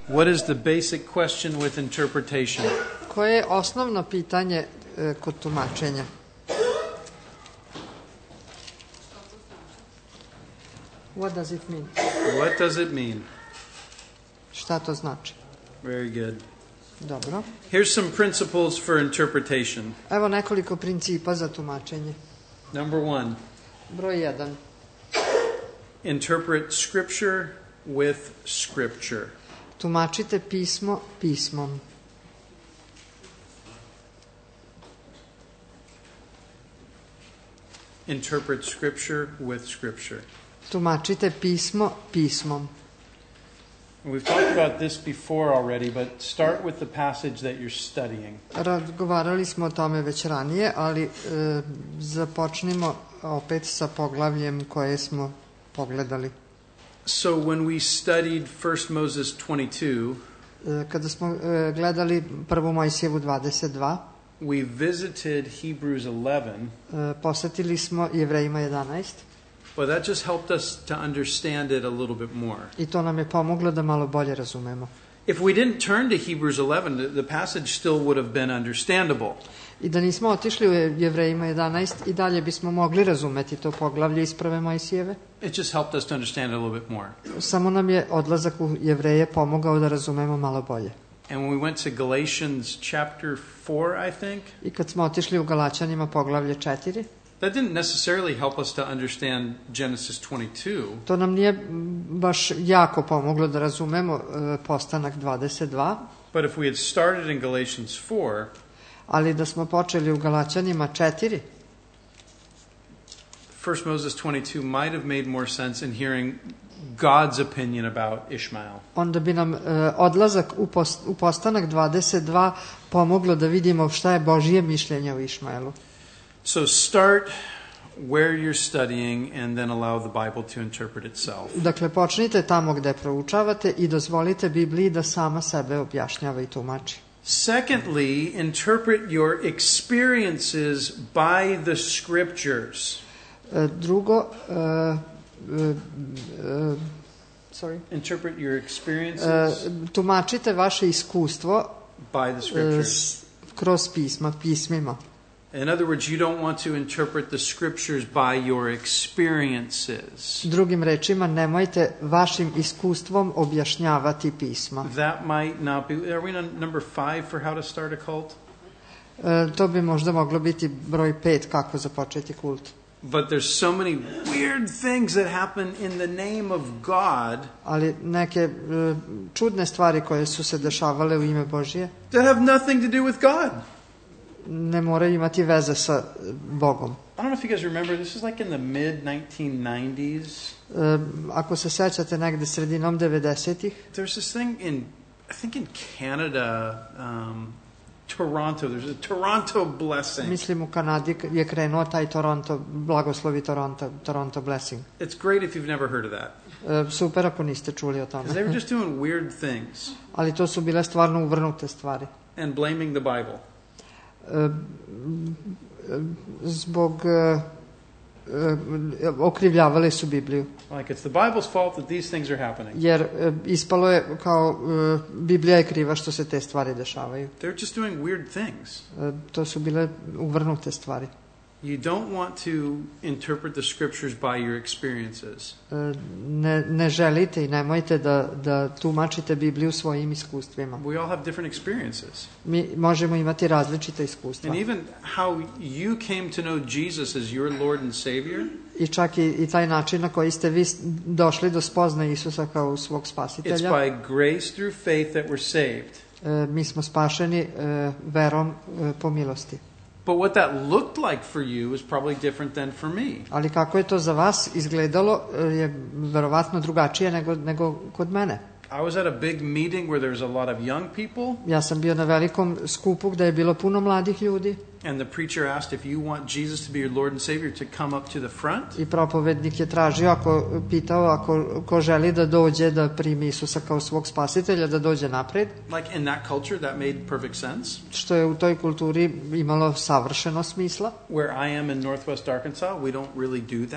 What is the basic question with interpretation? Koje je osnovno pitanje kod tumačenja? What does it mean? What does it mean? Šta to znači? Very good. Dobro. Here's some principles for interpretation. Evo nekoliko principa za tumačenje. Number 1. Broj 1. Interpret Scripture with Scripture. Tumačite pismo pismom. Interpret Scripture with Scripture. Tumačite pismo pismom. We've talked about this before already, but start with the passage that you're studying. Razgovarali smo o tome već ranije, ali započnimo opet sa poglavljem koje smo pogledali. So when we studied 1 Moses 22, kada smo gledali prvu Mojsijevu 22, we visited Hebrews 11. Posjetili smo Jevrejima 11. Well, that just helped us to understand it a little bit more. I to nam je pomoglo da malo bolje razumemo. If we didn't turn to Hebrews 11, the passage still would have been understandable. I da nismo otišli u Jevrejima 11, i dalje bismo mogli razumeti to poglavlje iz prve Mojsijeve. It just helped us to understand it a little bit more. Samo nam je odlazak u Jevreje pomogao da razumemo malo bolje. And when we went to Galatians chapter 4, I think, I kad smo otišli u Galačanima poglavlje 4, that didn't necessarily help us to understand Genesis 22. To nam nije baš jako pomoglo da razumemo postanak 22. But if we had started in Galatians 4, ali da smo počeli u Galačanima 4, 1 Moses 22 might have made more sense in hearing God's opinion about Ishmael. Onda bi nam odlazak u postanak 22 pomoglo da vidimo šta je Božje mišljenje o Išmaelu. So start where you're studying and then allow the Bible to interpret itself. Dakle, počnite tamo gde proučavate i dozvolite Bibliji da sama sebe objašnjava i tumači. Secondly, interpret your experiences by the Scriptures. Drugo, interpret your experiences tumačite vaše iskustvo by the Scriptures. Kroz pismima. In other words, you don't want to interpret the Scriptures by your experiences. Drugim rečima, nemojte vašim iskustvom objašnjavati pisma. That might not be. Are we on number 5 for how to start a cult? To bi možda moglo biti broj 5 kako započeti kult. But there's so many weird things that happen in the name of God. Ali neke čudne stvari koje su se dešavale u ime Božje that have nothing to do with God. Ne moraju imati veze sa Bogom. I don't know if you guys remember, this is like in the mid 1990s. Ako se sećate negde sredinom 90-ih. There's this thing I think in Canada, Toronto, there's a Toronto blessing. Mislim u Kanadi je krenuo taj Toronto, blagoslovi Toronto blessing. It's great if you've never heard of that. Super ako niste čuli o tome. They were just doing weird things. Ali to su bile stvarno uvrnute stvari. And blaming the Bible. Zbog okrivljavali su Bibliju. Like it's the Bible's fault that these things are happening. Jer ispalo je kao Biblija je kriva što se te stvari dešavaju. They're just doing weird things. To su bile uvrnute stvari. You don't want to interpret the Scriptures by your experiences. Ne želite i nemojte da tumačite Bibliju svojim iskustvima. We all have different experiences. Mi možemo imati različita iskustva. And even how you came to know Jesus as your Lord and Savior. I čak i taj način na koji ste vi došli do spoznaje Isusa kao svog spasitelja. It's by grace through faith that we're saved. Mi smo spašeni verom po milosti. But what that looked like for you is probably different than for me. Ali kako je to za vas izgledalo je verovatno drugačije nego kod mene. I was at a big meeting where there was a lot of young people. Ja sam bio na velikom skupu gdje je bilo puno mladih ljudi. And the preacher asked if you want Jesus to be your Lord and Savior to come up to the front. I propovednik je tražio pitao ako želi da dođe da primi Isusa kao svog spasitelja da dođe napred. Like in that culture that made perfect sense. Što je u toj kulturi imalo savršeno smisla. Where I am in Northwest Arkansas, we don't really do that.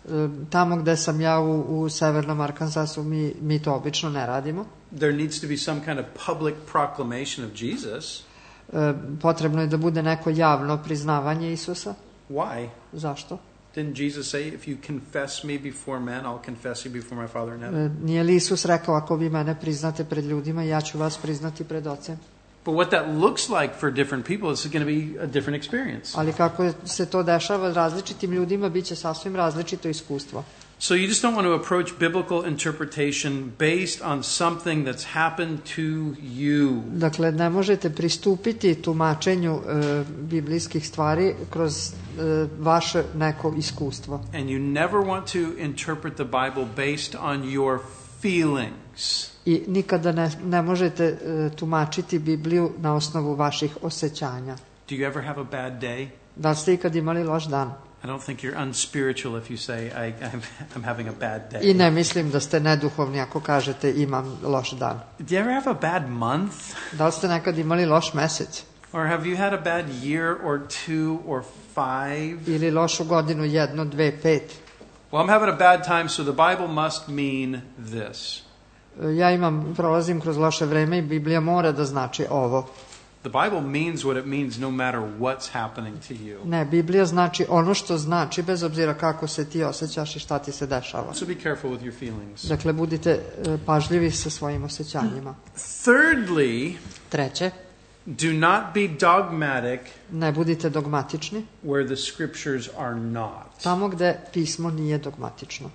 Tamo gde sam ja u severnom Arkansasu mi to obično ne radimo. There needs to be some kind of public proclamation of Jesus. Potrebno je da bude neko javno priznavanje Isusa. Why? Zašto? Didn't Jesus say, if you confess me before men, I'll confess you before my Father in heaven? Nije li Isus rekao, ako vi mene priznate pred ljudima, ja ću vas priznati pred Ocem? But what that looks like for different people is going to be a different experience. Ali kako se to dešava različitim ljudima, bit će sasvim različito iskustvo. So you just don't want to approach biblical interpretation based on something that's happened to you. Dakle, ne možete pristupiti tumačenju biblijskih stvari kroz vaše neko iskustvo. And you never want to interpret the Bible based on your feelings. I nikada ne možete tumačiti Bibliju na osnovu vaših osjećanja. Do you ever have a bad day? Da li ste ikad imali loš dan? I don't think you're unspiritual if you say, I'm having a bad day. I ne mislim da ste neduhovni ako kažete imam loš dan. Do you ever have a bad month? Da li ste nekad imali loš mesec? Or have you had a bad year or 2 or 5? Ili lošu godinu 1, 2, 5? Well, I'm having a bad time, so the Bible must mean this. Ja prolazim kroz loše vreme i Biblija mora da znači ovo. The Bible means what it means no matter what's happening to you. Ne, Biblija znači ono što znači bez obzira kako se ti osjećaš i šta ti se dešava. So be careful with your feelings. Dakle, budite pažljivi sa svojim osjećanjima. Thirdly, Treće, do not be dogmatic ne budite dogmatični where the scriptures are not. tamo gde pismo nije dogmatično.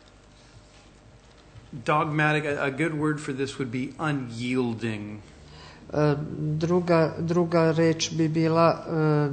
Dogmatic, a good word for this would be unyielding. Druga reč bi bila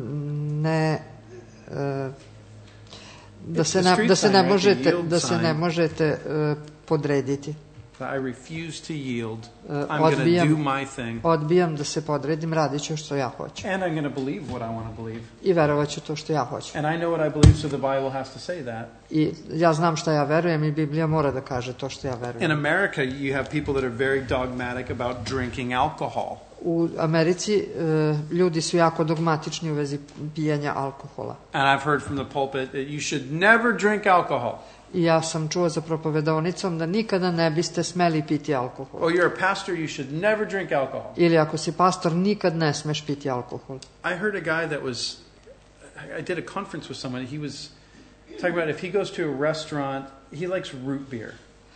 da se ne možete podrediti. I refuse to yield. I'm going to do my thing. Odbijam da se podredim, radit ću što ja hoću. And I'm going to believe what I want to believe. I verovat ću to što ja hoću. And I know what I believe, so the Bible has to say that. I ja znam šta ja verujem i Biblija mora da kaže to što ja verujem. In America, you have people that are very dogmatic about drinking alcohol. U Americi ljudi su jako dogmatični u vezi pijenja alkohola. And I've heard from the pulpit that you should never drink alcohol. I ja sam čuo za propovedaonicom da nikada ne biste smeli piti alkohol. Oh, you're a pastor, you should never drink alcohol. Ili ako si pastor, nikad ne smeš piti alkohol. I heard a guy that was, I did a conference with someone, he was talking about if he goes to a restaurant, he likes root beer.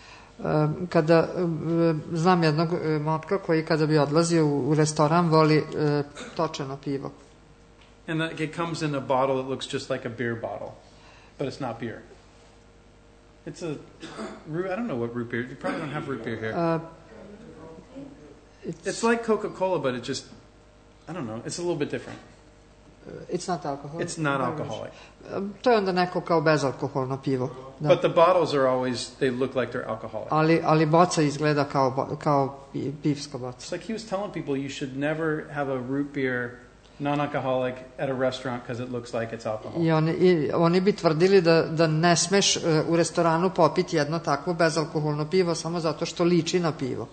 Znam jednog motka koji kada bi odlazio u restoran voli točeno pivo. And it comes in a bottle that looks just like a beer bottle, but it's not beer. It's I don't know what root beer, you probably don't have root beer here. It's like Coca-Cola, but it just, I don't know, it's a little bit different. It's not alcoholic. It's not alcoholic. To je onda neko kao bezalkoholno pivo. Da. But the bottles are always, they look like they're alcoholic. Ali boca izgleda kao pivska boca. It's like he was telling people you should never have a root beer non-alcoholic at a restaurant because it looks like it's alcohol. I oni bi tvrdili da ne smeš u restoranu popiti jedno takvo bezalkoholno pivo samo zato što liči na pivo.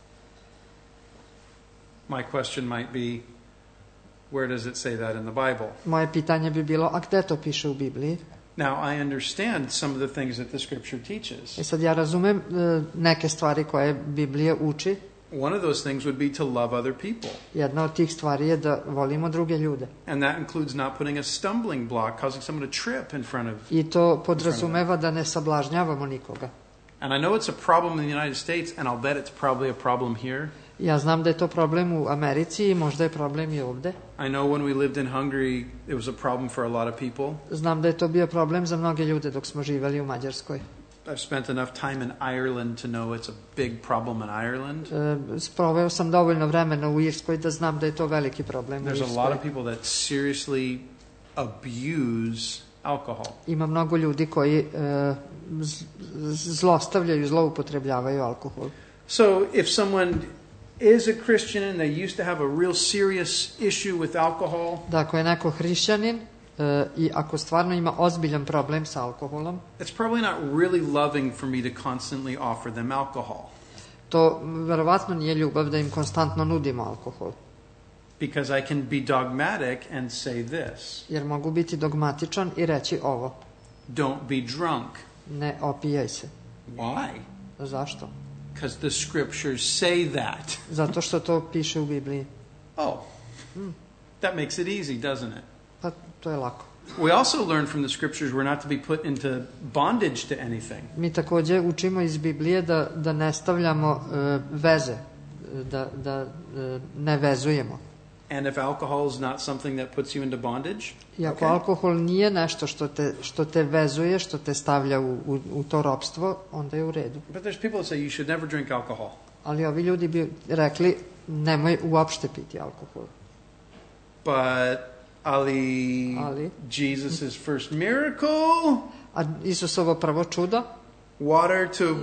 My question might be, where does it say that in the Bible? Moje pitanje bi bilo, a gde to piše u Bibliji? Now, I understand some of the things that the scripture teaches. Sad ja razumem neke stvari koje Biblija uči. One of those things would be to love other people. Jedna od tih stvari je da volimo druge ljude. And that includes not putting a stumbling block, causing someone to trip in front of. I to podrazumeva da ne sablažnjavamo nikoga. And I know it's a problem in the United States, and I'll bet it's probably a problem here. Ja znam da je to problem u Americi i možda je problem i ovde. I know when we lived in Hungary, it was a problem for a lot of people. Znam da je to bio problem za mnoge ljude dok smo živeli u Mađarskoj. I've spent enough time in Ireland to know it's a big problem in Ireland. Proveo sam dovoljno vremena u Irskoj da znam da je to veliki problem u Irskoj. There's a lot of people that seriously abuse alcohol. Ima mnogo ljudi koji zlostavljaju, zloupotrebljavaju alkohol. So if someone is a Christian and they used to have a real serious issue with alcohol, da ako je neko hrišćanin i ako stvarno ima ozbiljan problem sa alkoholom, it's probably not really loving for me to constantly offer them alcohol. To verovatno nije ljubav da im konstantno nudimo alkohol. Because I can be dogmatic and say this. Jer mogu biti dogmatičan i reći ovo. Don't be drunk. ne opijaj se. Why? Zašto? Because the scriptures say that. Zato što to piše u Bibliji. Oh, that makes it easy, doesn't it? Pa to je lako. We also learn from the scriptures we're not to be put into bondage to anything. Mi također učimo iz Biblije da ne stavljamo veze, da ne vezujemo. And if alcohol is not something that puts you into bondage, I ako alkohol nije nešto što te vezuje, što te stavlja u to ropstvo, onda je u redu. But there's people that say you should never drink alcohol. Ali ovi ljudi bi rekli nemoj uopšte piti alkohol. But Ali, Jesus' first miracle, a Isusovo prvo čudo, water to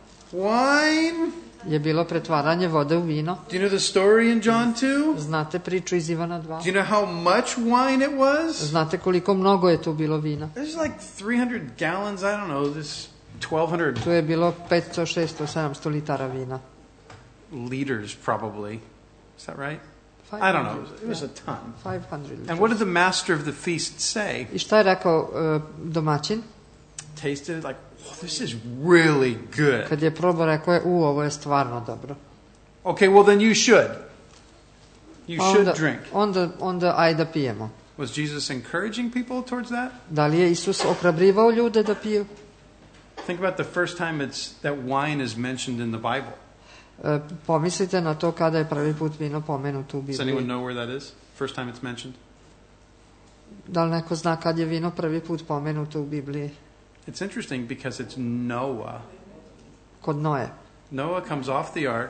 wine, je bilo pretvaranje vode u vino. Do you know the story in John 2? Znate priču iz Ivana 2? Do you know how much wine it was? Znate koliko mnogo je tu bilo vina? There's like 300 gallons, I don't know, this 1200 Tu je bilo 500, 600, 700 litara vina. Liters probably. Is that right? 500, I don't know. It was a ton. 500 liters. And what did the master of the feast say? I šta je rekao domaćin? Tasted it like, oh, this is really good. Kad je probao, rekao je, ovo je stvarno dobro. Okay, well then you should. You should drink. Onda ajde da pijemo. Was Jesus encouraging people towards that? Da li je Isus ohrabrivao ljude da piju? Think about the first time that wine is mentioned in the Bible. Pomislite na to kada je prvi put vino pomenuto u Bibliji. Does anyone know where that is? First time it's mentioned? Da li neko zna kad je vino prvi put pomenuto u Bibliji? It's interesting because it's Noah. Kod Noe. Noah comes off the ark.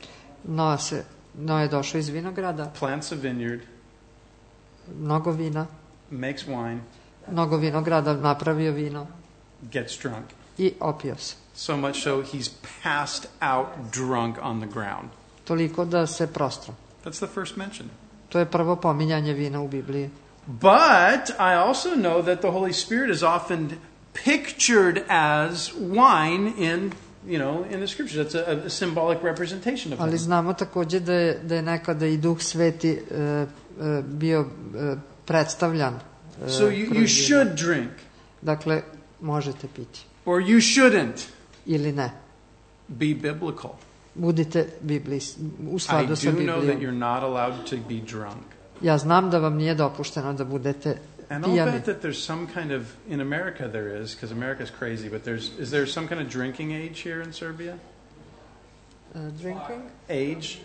Noe je došao iz vinograda. Plants a vineyard. Mnogo vina. Makes wine. Mnogo vinograda, napravio vino. Gets drunk. I opio se. So much so he's passed out drunk on the ground. Toliko da se prostro. That's the first mention. To je prvo pominjanje vina u Bibliji. But I also know that the Holy Spirit is often pictured as wine in the scriptures. That's a symbolic representation of him. Ali znamo također da je nekada i Duh Sveti bio predstavljan. So you should drink. Dakle, možete piti. Or you shouldn't. Ili ne. Be biblical. Budite u skladu sa Biblijom. I do know that you're not allowed to be drunk. Ja znam da vam nije dopušteno da budete And pijani. I'll bet that there's some kind of, in America there is, because America's crazy, but is there some kind of drinking age here in Serbia? Drinking? Age?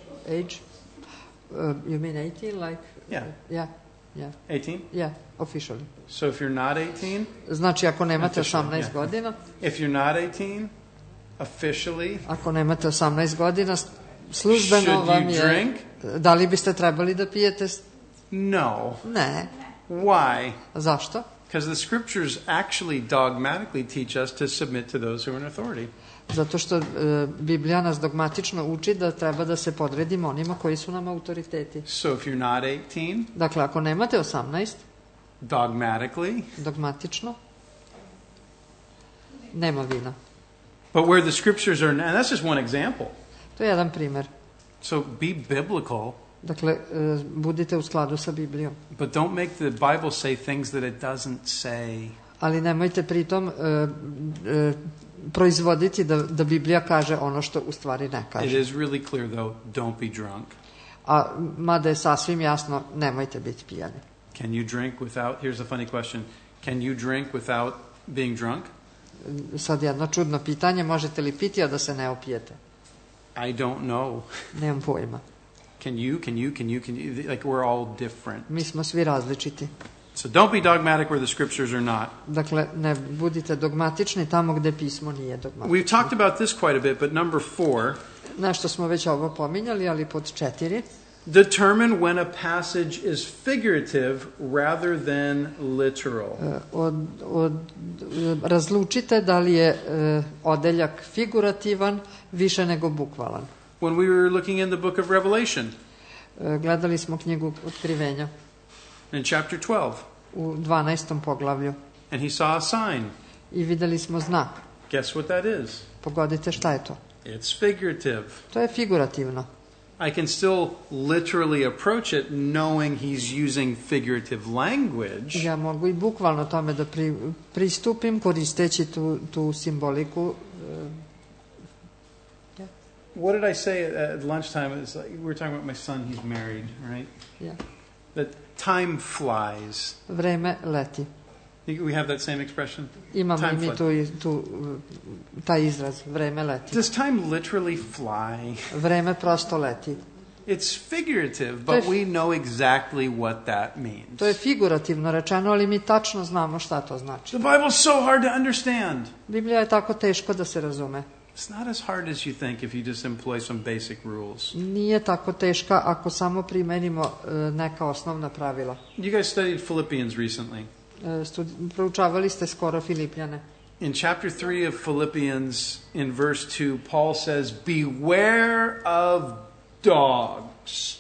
You mean 18? Like? Yeah. Yeah. 18? Yeah, officially. So if you're not 18? Znači, ako nemate 18 godina. If you're not 18, officially? Ako nemate 18 godina, službeno vam je... Drink? Da li biste trebali da pijete? No. Ne. Why? Zašto? Because the scriptures actually dogmatically teach us to submit to those who are in authority. Zato što Biblija nas dogmatično uči da treba da se podredimo onima koji su nam autoriteti. So if you're not 18, dakle, ako nemate 18, dogmatično, nema vina. But where the scriptures are, and that's just one example. To je jedan primjer. So be biblical. Dakle, budite u skladu sa Biblijom. But don't make the Bible say things that it doesn't say. Ali nemojte pritom proizvoditi da Biblija kaže ono što u stvari ne kaže. It is really clear though, don't be drunk. A mada je sasvim jasno, nemojte biti pijani. Can you drink without, here's a funny question, can you drink without being drunk? Sad jedno čudno pitanje, možete li piti a da se ne opijete? I don't know. Nemam pojma. Can you, like we're all different. Mi smo svi različiti. So don't be dogmatic where the scriptures are not. Dakle, ne budite dogmatični tamo gdje pismo nije dogmatično. We've talked about this quite a bit, but number 4. Nešto smo već ovo pominjali, ali pod 4. Determine when a passage is figurative rather than literal. Razlučite da li je odeljak figurativan više nego bukvalan. When we were looking in the book of Revelation. Gledali smo knjigu Otkrivenja. In chapter 12. U 12. poglavlju. And he saw a sign. I vidjeli smo znak. Guess what that is? Pogodite šta je to? It's figurative. To je figurativno. I can still literally approach it knowing he's using figurative language. Ja mogu i bukvalno tome da pristupim koristeći tu simboliku. What did I say at lunchtime? It's like, we were talking about my son. He's married, right? Yeah. That time flies. Vreme leti. We have that same expression? Imamo i mi taj izraz, vreme leti. Does time literally fly? Vreme prosto leti. It's figurative, but we know exactly what that means. To je figurativno rečeno, ali mi tačno znamo šta to znači. The Bible's so hard to understand. Biblija je tako teško da se razume. It's not as hard as you think if you just employ some basic rules. Nije tako teška ako samo primenimo neka osnovna pravila. You guys studied Philippians recently. Proučavali ste skoro Filipljane. In chapter 3 of Philippians, in verse 2, Paul says, "Beware of dogs."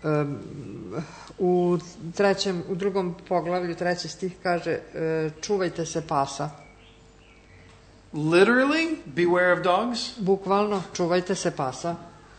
U drugom poglavlju, 3. stih kaže, čuvajte se pasa. Literally, beware of dogs? Bukvalno, čuvajte se pasa.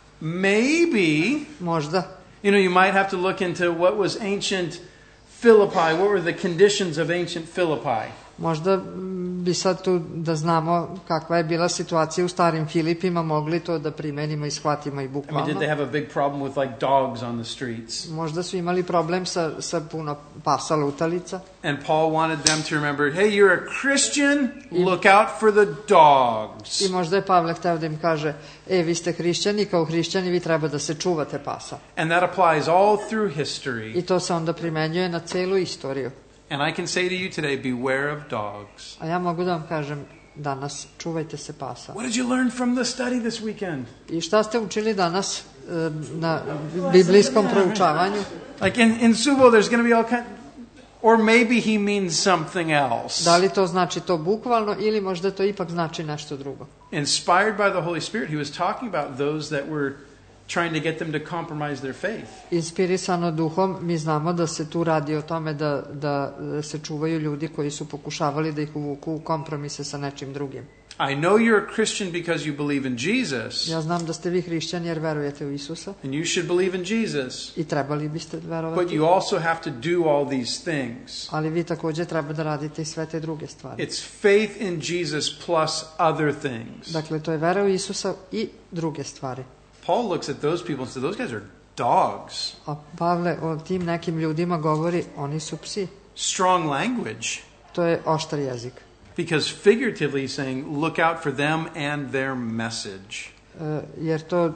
Maybe. Možda. You might have to look into what was ancient Philippi. What were the conditions of ancient Philippi? Možda bi sad tu da znamo kakva je bila situacija u starim Filipima, mogli to da primenimo i shvatimo i bukvalno. Did they have a big problem with like dogs on the streets? Možda su imali problem sa puno pasa lutalica. And Paul wanted them to remember, hey, you're a Christian, look out for the dogs. I možda je Pavle hteo da im kaže, vi ste hrišćani, kao hrišćani vi treba da se čuvate pasa. And that applies all through history. I to se onda primenjuje na celu istoriju. And I can say to you today, beware of dogs. A ja mogu da vam kažem danas, čuvajte se pasa. What did you learn from the study this weekend? I šta ste učili danas na biblijskom proučavanju? Like in Subo, there's going to be all kind, or maybe he means something else. Da li to znači to bukvalno ili možda to ipak znači nešto drugo? Inspired by the Holy Spirit, he was talking about those that were trying to get them to compromise their faith. Inspirisano duhom, mi znamo da se tu radi o tome da se čuvaju ljudi koji su pokušavali da ih uvuku u kompromise sa nečim drugim. I know you're a Christian because you believe in Jesus. Ja znam da ste vi hrišćani jer verujete u Isusa. And you should believe in Jesus. I trebali biste verovati. But you also have to do all these things. Ali vi također treba da radite i sve te druge stvari. It's faith in Jesus plus other things. Dakle, to je vera u Isusa i druge stvari. Paul looks at those people and says, those guys are dogs. A Pavle o tim nekim ljudima govori, oni su psi. Strong language. To je oštar jezik. Because figuratively he's saying, look out for them and their message. Jer to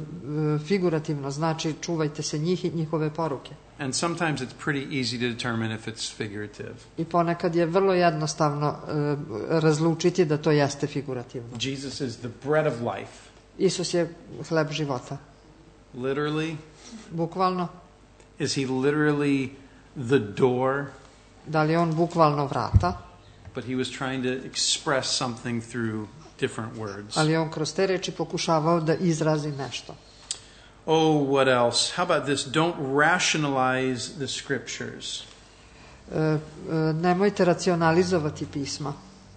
figurativno znači čuvajte se njih i njihove poruke. And sometimes it's pretty easy to determine if it's figurative. I ponekad je vrlo jednostavno razlučiti da to jeste figurativno. Jesus is the bread of life. Isus je hleb života. Literally? Bukvalno? Is he literally the door? Da li on bukvalno vrata? But he was trying to express something through different words. Ali on kroz te reči pokušavao da izrazi nešto. Oh, what else? How about this? Don't rationalize the scriptures. Nemojte racionalizovati pisma.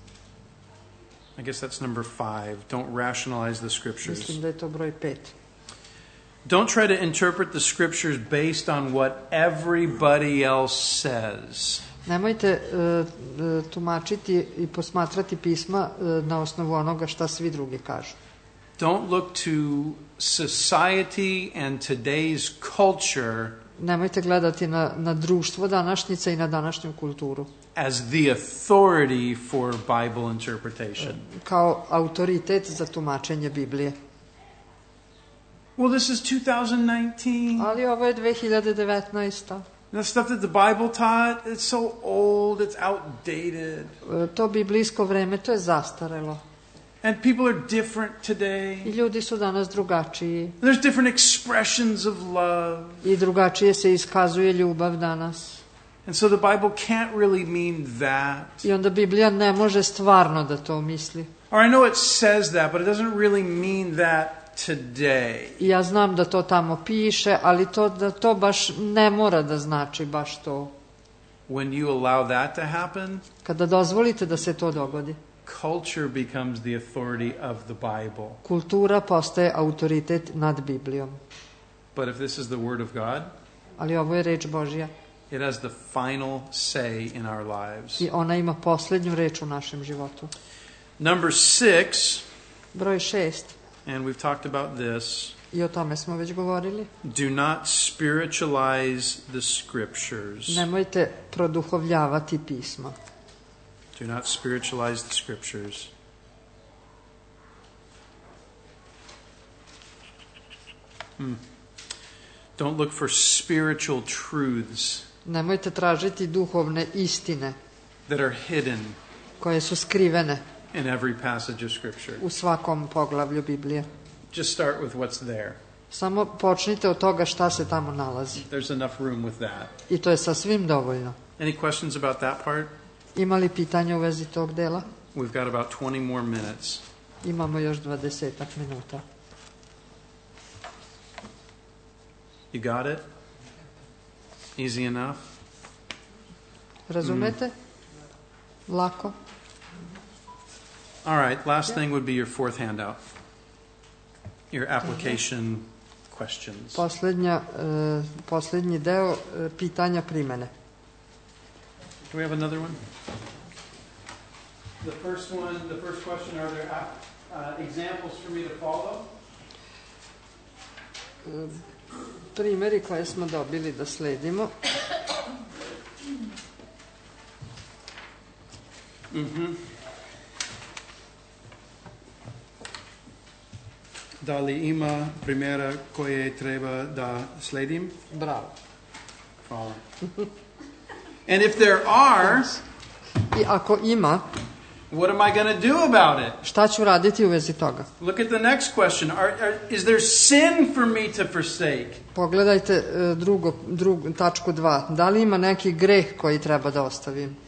I guess that's number 5. Don't rationalize the scriptures. Mislim da je to broj 5. Don't try to interpret the scriptures based on what everybody else says. Nemojte tumačiti i posmatrati pisma na osnovu onoga šta svi drugi kažu. Don't look to society and today's culture. Nemojte gledati na društvo današnjice i na današnju kulturu. As the authority for Bible interpretation. Kao autoritet za tumačenje Biblije. Well, this is 2019. Ali ovo je 2019. The stuff that the Bible taught, it's so old, it's outdated. To biblijsko vreme, to je zastarelo. And people are different today. I ljudi su danas drugačiji. There's different expressions of love. I drugačije se iskazuje ljubav danas. And so the Bible can't really mean that. I onda Biblija ne može stvarno da to misli. Or I know it says that, but it doesn't really mean that today. I ja znam da to tamo piše, ali to baš ne mora da znači baš to. When you allow that to happen, kada dozvolite da se to dogodi, culture becomes the authority of the Bible. Kultura postaje autoritet nad Biblijom. But if this is the Word of God, ali ovo je reč Božja it has the final say in our lives. i ona ima posljednju reč u našem životu. Number 6, Broj 6, and we've talked about this, i o tome smo već govorili. do not spiritualize the Scriptures. Nemojte produhovljavati pisma. Do not spiritualize the Scriptures. Don't look for spiritual truths Nemojte tražiti duhovne istine that are hidden koje su skrivene in every passage of Scripture. u svakom poglavlju Biblije. Just start with what's there. Samo počnite od toga šta se tamo nalazi. There's enough room with that. I to je sasvim dovoljno. Any questions about that part? Ima li pitanja u vezi tog dela? We've got about 20 more minutes. Imamo još 20 minuta. You got it? Easy enough? Razumete? Lako. All right, last thing would be your fourth handout. Your application questions. Posljednji deo pitanja primene. Do we have another one? The first question, are there examples for me to follow? Primjeri koje smo dobili da sledimo. Da li ima primjera koje treba da sledim? Bravo. Hvala. And if there are, I ako ima, what am I going to do about it? šta ću raditi u vezi toga? Look at the next question. Is there sin for me to forsake? Pogledajte tačku 2. Da li ima neki greh koji treba da ostavim?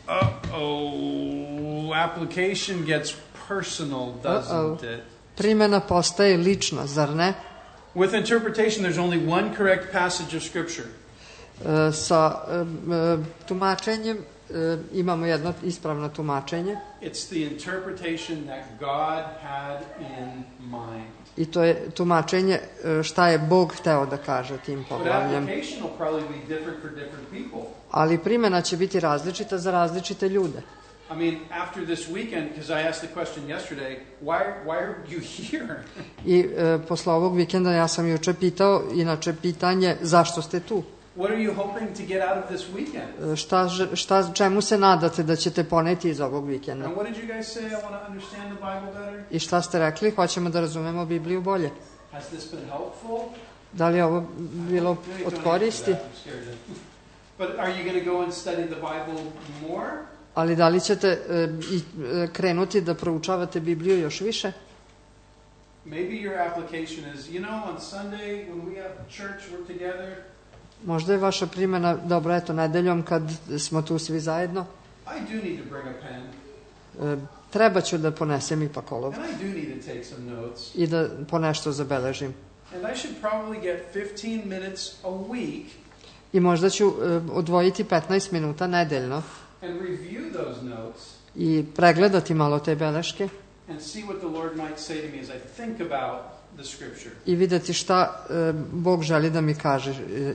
Application gets personal, doesn't it? Primjena postaje lična, zar ne? With interpretation, there's only one correct passage of Scripture. Sa tumačenjem imamo jedno ispravno tumačenje. It's the interpretation that God had in mind. I to je tumačenje šta je Bog hteo da kaže tim poglavljem. But application will probably be different for different people. Ali primjena će biti različita za različite ljude. I mean, after this weekend, because I asked the question yesterday, why are you here? I posle ovog vikenda ja sam juče pitao, inače pitanje, zašto ste tu? What are you hoping to get out of this weekend? Čemu se nadate da ćete poneti iz ovog vikenda? And what did you guys say? I want to understand the Bible better. I šta ste rekli? Hoćemo da razumemo Bibliju bolje. Has this been helpful? Da li je ovo bilo od koristi? But are you going to go and study the Bible more? Ali da li ćete krenuti da proučavate Bibliju još više? Maybe your application is, on Sunday when we have church, we're together. Možda je vaša primjena, dobro, eto, nedeljom kad smo tu svi zajedno. I do need to bring a pen. Treba ću da ponesem ipak olov. And I do need to take some notes. I da ponešto zabeležim. And I should probably get 15 minutes a week. I možda ću odvojiti 15 minuta nedeljno. And review those notes. I pregledati malo te beleške. And see what the Lord might say to me as I think about the Scripture. I vidjeti šta Bog želi da mi kaže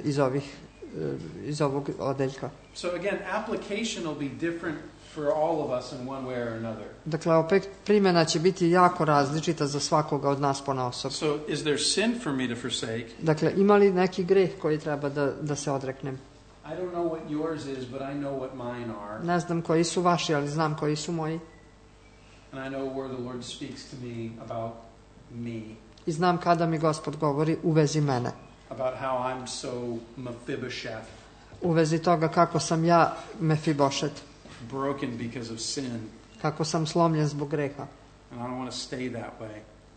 iz ovog odeljka. So again, application will be different for all of us in one way or another. Dakle, opet primjena će biti jako različita za svakoga od nas ponaosob. So is there sin for me to forsake? Dakle, ima li neki greh koji treba da se odreknem? I don't know what yours is, but I know what mine are. Ne znam koji su vaši, ali znam koji su moji. And I know where the Lord speaks to me about me. I znam kada mi Gospod govori u vezi mene. About how I'm so Mephibosheth. U vezi toga kako sam ja Mefibošet. Broken because of sin. Kako sam slomljen zbog greha. And I don't want to stay that way.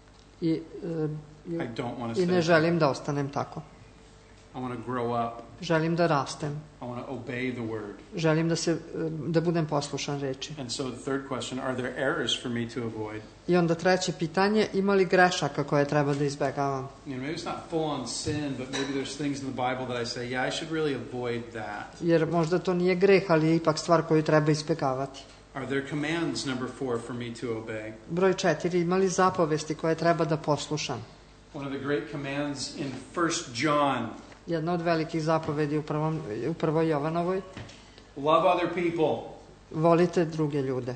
I don't want to ne želim da ostanem tako. I want to grow up. Želim da rastem. I want to obey the word. Želim da budem poslušan reči. And so the third question, are there errors for me to avoid? I onda treće pitanje, ima li grešaka koje treba da izbegavam? Maybe it's not full on sin, but maybe there's things in the Bible that I say, yeah, I should really avoid that. Jer možda to nije greh, ali je ipak stvar koju treba izbegavati. Are there commands, number 4, for me to obey? Broj 4, ima li zapovesti koje treba da poslušam? One of the great commands in 1 John. Jedna od velikih zapovedi u prvoj Jovanovoj. Love other people. Volite druge ljude.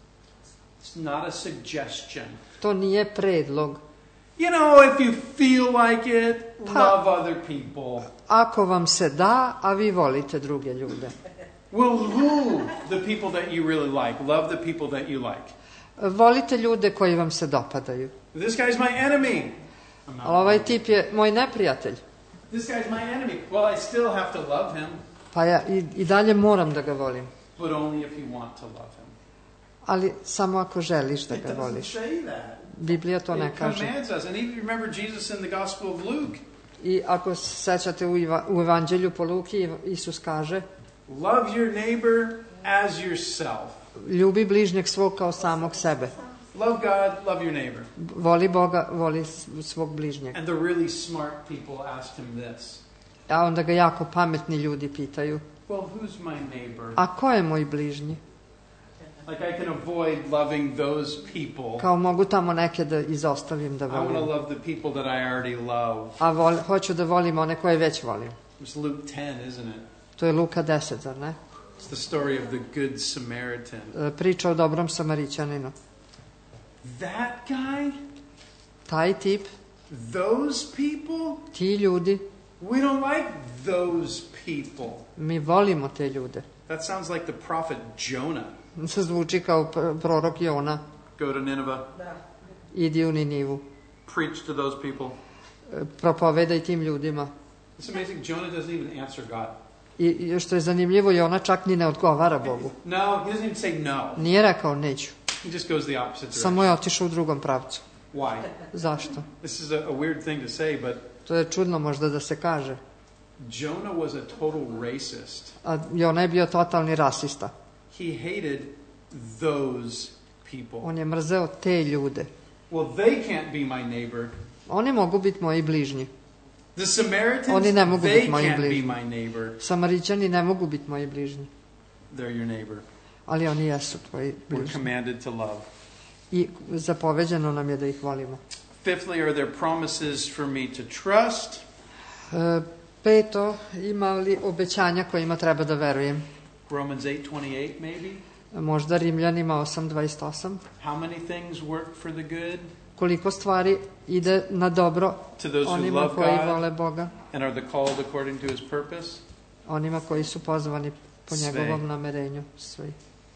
It's not a suggestion. To nije predlog. You know, if you feel like it, love other people. Ako vam se da, a vi volite druge ljude. Well, who? The people that you really like. Love the people that you like. Volite ljude koji vam se dopadaju. This guy's my enemy. Ovaj tip je moj neprijatelj. This guy's my enemy. Well, I still have to love him. Pa ja i dalje moram da ga volim. But only if you want to love him. Ali samo ako želiš da It ga doesn't voliš. say that. Biblija to ne It kaže. commands us. And even remember Jesus in the Gospel of Luke. I ako se sećate u Evanđelju po Luki, Isus kaže: Love your neighbor as yourself. Ljubi bližnjeg svog kao samog sebe. Love God, love your neighbor. Voli Boga, voli svog bližnjeg. And the really smart people asked him this. A onda ga jako pametni ljudi pitaju: Well, who's my neighbor? a ko je moj bližnji? Like I can avoid loving those people. Kao mogu tamo neke da izostavim da I want to volim. love the people that I already love. A hoću da volim one koje već volim. It's Luke 10, isn't it? To je Luka 10, zar ne? It's the story of the Good Samaritan. Priča o dobrom Samarićaninu. That guy? Taj tip, Those people? ti ljudi, We don't like those people. mi volimo te ljude. That sounds like the prophet Jonah. Se zvuči kao prorok Jona. Go to Nineveh, Idi u Ninivu. preach to those people. Propovedaj tim ljudima. It's amazing, Jonah doesn't even answer God. I što je zanimljivo, Jona čak ni ne odgovara Bogu. No, he doesn't even say no. Nije rekao neću. He just goes the opposite direction. Samo je otišao u drugom pravcu. Why? Zašto? This is a weird thing to say, but To je čudno možda da se kaže. Jonah was a total racist. A Jona je bio totalni rasista. He hated those people. On je mrzeo te ljude. Well, they can't be my neighbor. Oni mogu biti moji bližnji. The Samaritans, Oni ne mogu they biti moji can't be bližnji. my neighbor. Samarićani ne mogu biti moji bližnji. They're your neighbor. Ali oni jesu tvoji We're bližnji. commanded to love. I zapoveđeno nam je da ih volimo. Fifthly, are there promises for me to trust? Peto, ima li obećanja kojima treba da verujem? Romans 8:28 maybe? Možda Rimljanima 8:28. How many things work for the good? Koliko stvari ide na dobro To those who onima love koji God vole Boga, and are the called according to his purpose? onima koji su pozvani po Sve. njegovom namerenju. Svi.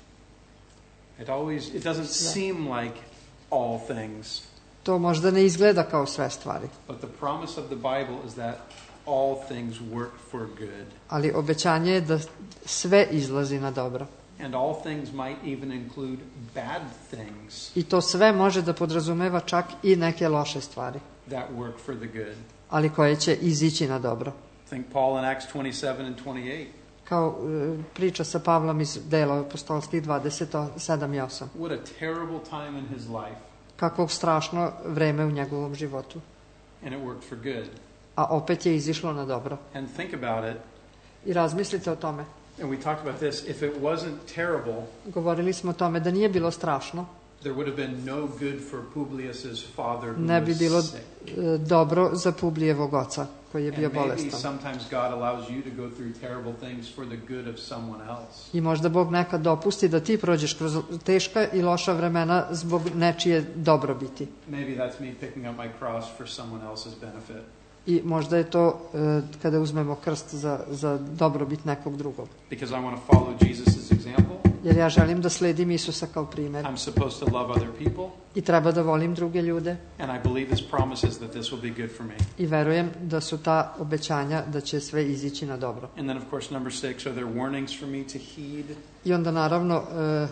It doesn't seem like all things, To možda ne izgleda kao sve stvari, but the promise of the Bible is that all things work for good. ali obećanje je da sve izlazi na dobro. And all things might even include bad things I to sve može da podrazumeva čak i neke loše stvari, that work for the good. ali koje će izići na dobro. Think Paul in Acts 27 and 28. Kao priča sa Pavlom iz Dela apostolskih 27 i 8. What a terrible time in his life, Kakvog strašno vreme u njegovom životu. and it worked for good. A opet je izišlo na dobro. And think about it, I razmislite o tome. and we talked about this, if it wasn't terrible, Govorili smo o tome da nije bilo strašno, there would have been no good for Publius's father who ne bi was bilo sick. dobro za Publijevog oca koji je bio And maybe bolestan. sometimes God allows you to go through terrible things for the good of someone else. I možda Bog nekad dopusti da ti prođeš kroz teška i loša vremena zbog nečije dobrobiti. Maybe that's me picking up my cross for someone else's benefit. I možda je to kada uzmemo krst za dobrobit nekog drugog. Because I want to follow Jesus' example, Jer ja želim da sledim Isusa kao primjer. I'm supposed to love other people, I treba da volim druge ljude. and I believe this promises that this will be good for me. I verujem da su ta obećanja da će sve izići na dobro. And then, of course, number 6, are there warnings for me to heed? I onda naravno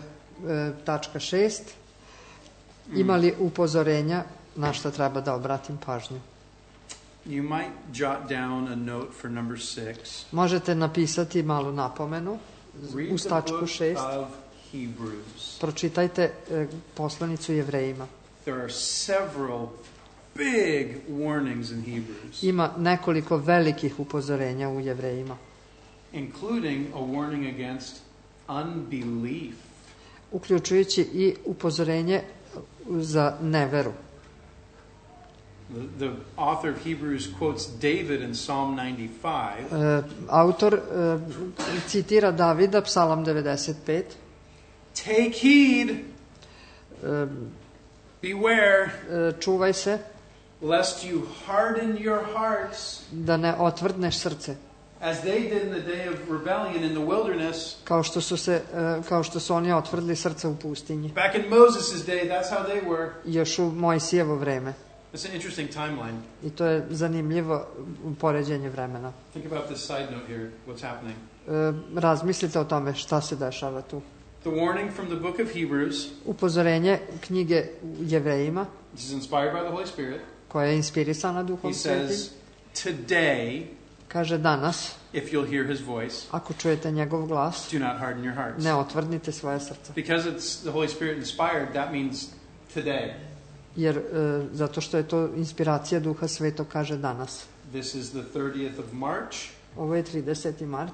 tačka 6. Ima li upozorenja na što treba da obratim pažnju? You might jot down a note for number 6. Možete napisati malu napomenu Read uz the tačku book 6. of Hebrews. Pročitajte poslanicu Jevrejima. There are several big warnings in Hebrews, Ima nekoliko velikih upozorenja u Jevrejima, including a warning against unbelief. uključujući i upozorenje za neveru. The author of Hebrews quotes David in Psalm 95. Autor citira Davida, Psalam 95. Take heed, beware, čuvaj se, lest you harden your hearts, da ne otvrdneš srce, as they did in the day of rebellion in the wilderness. Kao što su oni otvrdili srce u pustinji. Back in Moses' day, that's how they were. Još u Mojsijevo vreme. It's an interesting timeline. I to je zanimljivo poređenje vremena. Think about this side note here, what's happening. Razmislite o tome šta se dešava tu. The warning from the book of Hebrews. Upozorenje knjige Jevrejima. This is inspired by the Holy Spirit. Koja je inspirisana Duhom Svetim. He says, today, kaže danas, if you'll hear his voice, ako čujete njegov glas, do not harden your hearts. Ne otvrdnite svoje srce. Because it's the Holy Spirit inspired, that means today. Jer zato što je to inspiracija Duha Svetog, kaže danas. This is the 30th of March. Ovo je 30. mart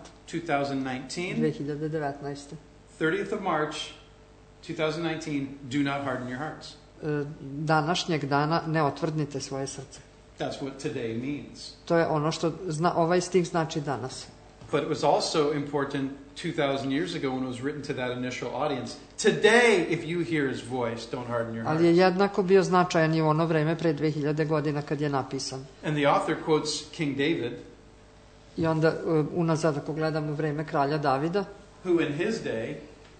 2019. 30th of March 2019. Do not harden your hearts. Današnjeg dana ne otvrdnite svoje srce. That's what today means. To je ono što ovaj stih znači danas. But it was also important 2000 years ago when it was written to that initial audience. Today, if you hear his voice, don't harden your hearts. Ali je jednako bio značajan i u ono vreme pre 2000 godina kad je napisan. And the author quotes King David. I onda unazad ako gledamo u vreme kralja Davida, who in his day,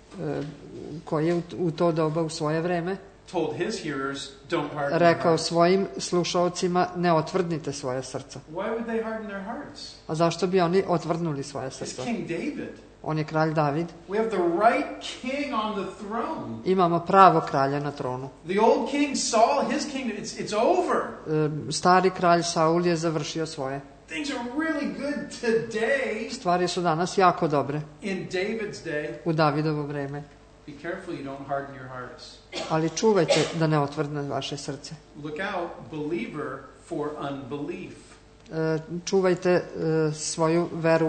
koji je u to doba u svoje vreme told his hearers, don't harden rekao svojim slušaocima, ne otvrdnite svoje srca. Why would they harden their hearts? A zašto bi oni otvrdnuli svoje srca? It's King David. On je kralj David. We have the right king on the throne. Imamo pravo kralja na tronu. The old king Saul, his kingdom, it's over. Stari kralj Saul je završio svoje. Things are really good today. Stvari su danas jako dobre. In David's day. U Davidovo vreme. Be careful you don't harden your hearts. Ali čuvajte da ne otvrdne vaše srce. Look out, believer, for unbelief. Čuvajte svoju veru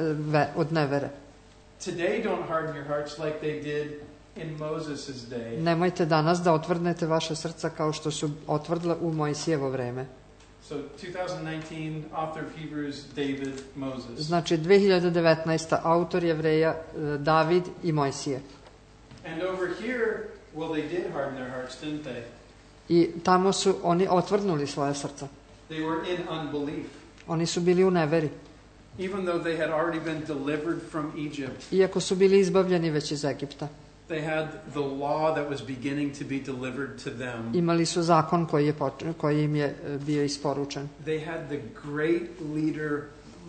od nevere. Today don't harden your hearts like they did in Moses' day. Nemojte danas da otvrdnete vaše srca kao što su otvrdla u Mojsijevo vreme. So 2019, author of Hebrews, David, Moses. Znači 2019. autor Jevreja David i Mojsije. And over here, well, they did harden their hearts, didn't they? I tamo su oni otvrdnuli svoje srca. They were in unbelief. Oni su bili u neveri. Even though they had already been delivered from Egypt. Iako su bili izbavljeni već iz Egipta. They had the law that was beginning to be delivered to them. Imali su zakon koji im je bio isporučen. They had the great leader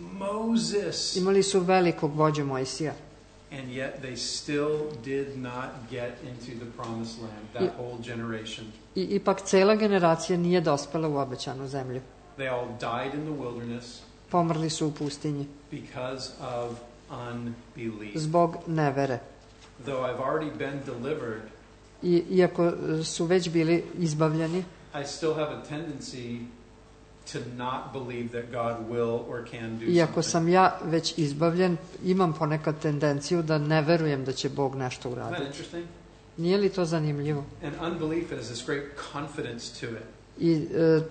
Moses. Imali su velikog vođu Mojsija. And yet they still did not get into the promised land, that whole generation. I ipak cela generacija nije dospela u obećanu zemlju. They all died in the wilderness. Pomrli su u pustinji. Because of unbelief. Zbog nevere. Though I've already been delivered, iako su već bili izbavljeni, I still have a tendency to not believe that God will or can do something. Iako sam ja već izbavljen, imam ponekad tendenciju da ne verujem da će Bog nešto uraditi. Isn't that interesting? Nije li to zanimljivo? And unbelief has this great confidence to it. I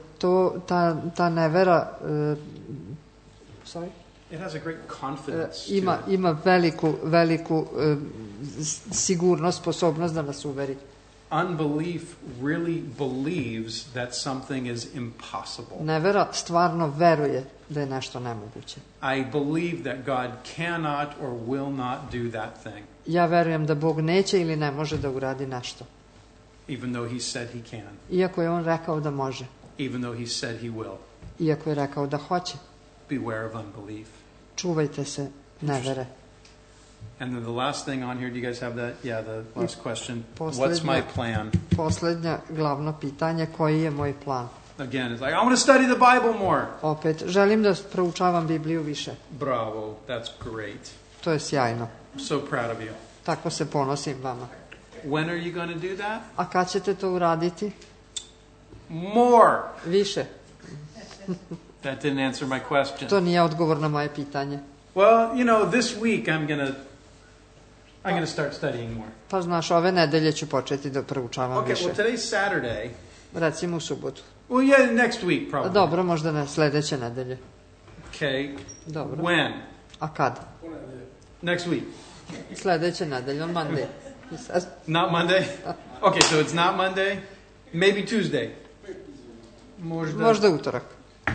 ta nevera sorry? It has a great confidence. Ima veliku sigurnost, sposobnost da nas uveri. Unbelief really believes that something is impossible. Nevera stvarno veruje da je nešto nemoguće. I believe that God cannot or will not do that thing. Ja verujem da Bog neće ili ne može da uradi nešto. Even though he said he can. Iako je on rekao da može. Even though he said he will. Iako je rekao da hoće. Beware of unbelief. Čuvajte se nevere. And then the last thing on here, do you guys have that? Yeah, the last question. What's my plan? Posljednja glavno pitanje, koji je moj plan? Again, it's like, I want to study the Bible more. Opet, želim da proučavam Bibliju više. Bravo, that's great. To je sjajno. I'm so proud of you. Tako se ponosim vama. When are you going to do that? A kad ćete to uraditi? More. Više. That didn't answer my question. To nije odgovor na moje pitanje. Well, you know, this week I'm going to start studying more. Pa znaš, ove nedelje ću početi da proučavam više. Okay, well today's Saturday. Recimo u subotu. Well, yeah, next week probably. Dobro, možda ne, sledeće nedelje. Okay. Dobro. When? A kad? Next week. Sledeće nedelje, on Monday. Not Monday? Okay, so it's not Monday? Maybe Tuesday? Možda utorak.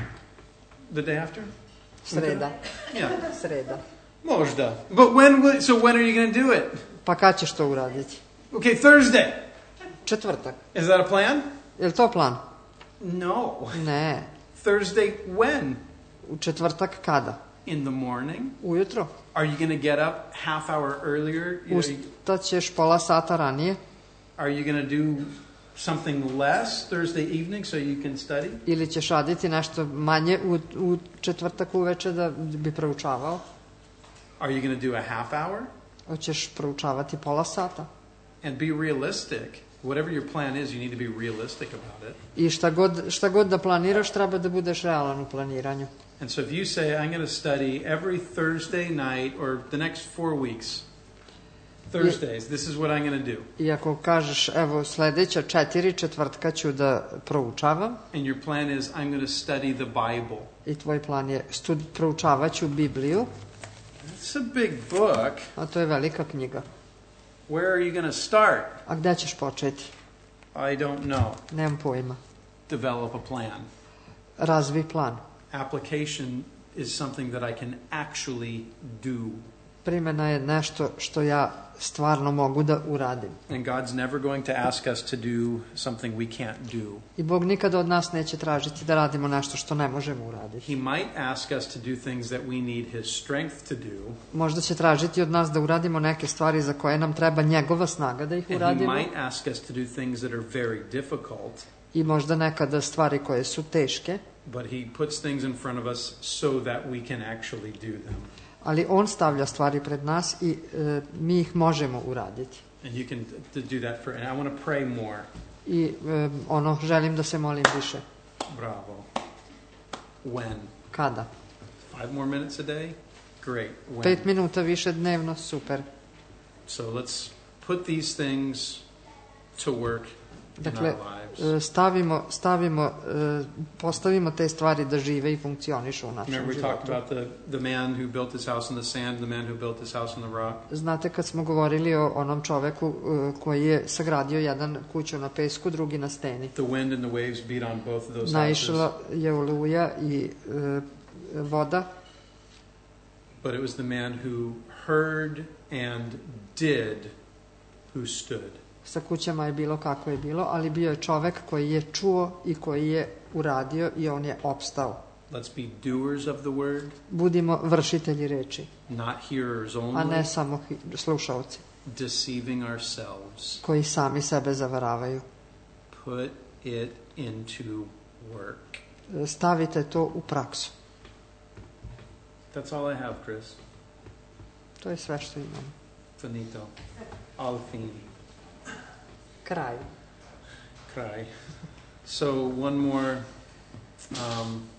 The day after? Sreda. Yeah. Sreda. Možda. But when are you going to do it? Pa kad ćeš to uraditi? Okay, Thursday. Četvrtak. Is that a plan? Je li to plan? No. Ne. Thursday when? U četvrtak kada? In the morning? Ujutro. Are you going to get up half hour earlier? Ustaćeš pola sata ranije. Are you going to do something less Thursday evening so you can study? Ili ćeš raditi nešto manje u četvrtak uveče da bi proučavao? Are you going to do a half hour? Hoćeš proučavati pola sata. And be realistic. Whatever your plan is, you need to be realistic about it. I šta god da planiraš, treba da budeš realan u planiranju. And so if you say, I'm going to study every Thursday night or the next 4 weeks, Thursdays, this is what I'm going to do. I ako kažeš, evo, sledeća 4 četvrtka ću da proučavam. And your plan is, I'm going to study the Bible. I tvoj plan je, proučavaću Bibliju. It's a big book. A to je velika knjiga. Where are you going to start? A gde ćeš početi? I don't know. Nemam pojma. Develop a plan. Razvi plan. Application is something that I can actually do. Primjena je nešto što ja stvarno mogu da uradim. And God's never going to ask us to do something we can't do. I Bog nikada od nas neće tražiti da radimo nešto što ne možemo uraditi. He might ask us to do things that we need His strength to do. Možda će tražiti od nas da uradimo neke stvari za koje nam treba njegova snaga da ih uradimo. And He might ask us to do things that are very difficult. I možda nekada stvari koje su teške. But He puts things in front of us so that we can actually do them. Ali on stavlja stvari pred nas i mi ih možemo uraditi. And you can do that for, and I want to pray more. I želim da se molim više. Bravo. When? Kada? 5 more minutes a day? Great. When? 5 minuta više dnevno, super. So let's put these things to work in our lives. Postavimo te stvari da žive i funkcionišu u našem životu. Remember we talked about the man who built his house in the sand, the man who built his house on the rock? Znate kad smo govorili o onom čoveku koji je sagradio jedan kuću na pesku, drugi na steni. The wind and the waves beat on both of those houses. Naišla je oluja i voda. But it was the man who heard and did who stood. Sa kućama je bilo kako je bilo, ali bio je čovek koji je čuo i koji je uradio i on je opstao. Let's be doers of the word. Budimo vršitelji reči. Not hearers only. A ne samo slušaoci. Deceiving ourselves. Koji sami sebe zavaravaju. Put it into work. Stavite to u praksu. That's all I have, Chris. To je sve što imam. Finito. Al fin. Kraj. So one more